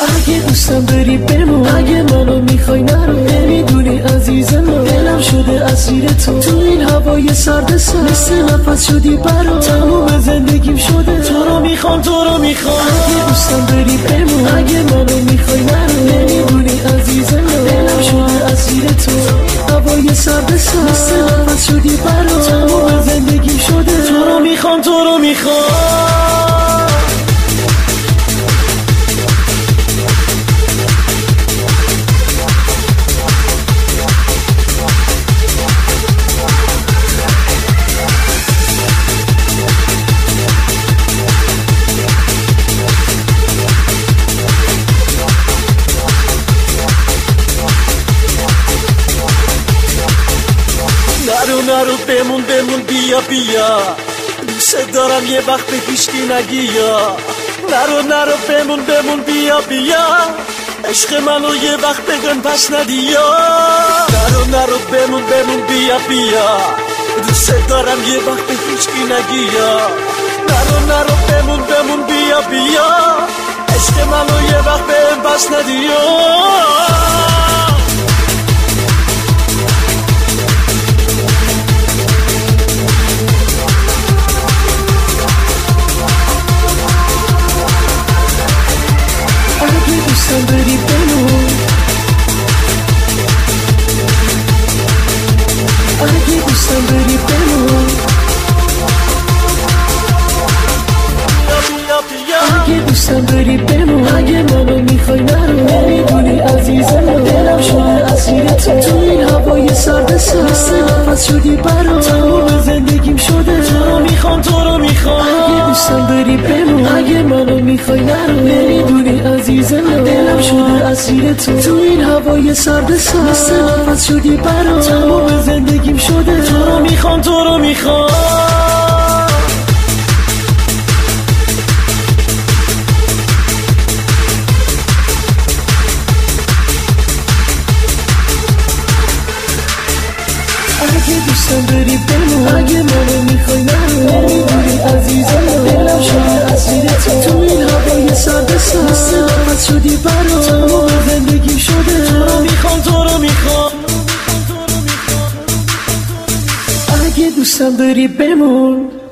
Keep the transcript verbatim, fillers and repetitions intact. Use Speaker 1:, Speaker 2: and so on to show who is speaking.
Speaker 1: اگه دوستم داری بمون، اگه منو میخوای نرو، نمیدونی عزیز من دلم شده اسیر تو. تو این هوای سرد سر مثل نفس شدی برام، تموم زندگیم شده تو رو میخوام تو رو میخوام. اگه دوستم داری بمون، اگه منو میخوای نرو، نمیدونی عزیز من دلم شده اسیر تو. هوای سرد سر مثل نفس شدی برام، تموم زندگیم شده تو رو میخوام تو رو میخوام. نرو نرو بمون بمون بیا بیا، دوست دارم یه وقت به هیچکی نگی یا. نرو نرو بمون بمون بیا بیا، عشق منو یه وقت بگن پس ندی یا. نرو نرو بمون بمون بیا بیا، دوست دارم یه وقت به هیچکی نگی یا. نرو نرو بمون بمون بیا بیا، عشق منو یه وقت بگن پس ندی یا. دوستم داری بمون، اگه دوستم داری بمون، اگه دوستم داری بمون، اگه منو میخوای نرو، نمیدونی عزیزم دلم شده اسیر تو. تو این هوای سرد سر مثل نفس شدی برام، تموم زندگیم شده تو رو میخوام تو رو میخوام. اگه دوستم داری بمون، اگه منو میخوای نرو، نمیدونی عزیزم دلم شده اسیر تو. تو این هوای سرد سر مثل نفس شدی برام، تموم زندگیم شده تو رو میخوام تو رو میخوام. اگه دوستم داری بمون، اگه منو میخوای نرو، نمیدونی عزیزم دلم شده اسیر تو. تو این هوای سرد سر مثل نفس شدی برام، تمام زندگیم شده تو رو میخوام تو رو میخوام. اگه دوستم داری بمون.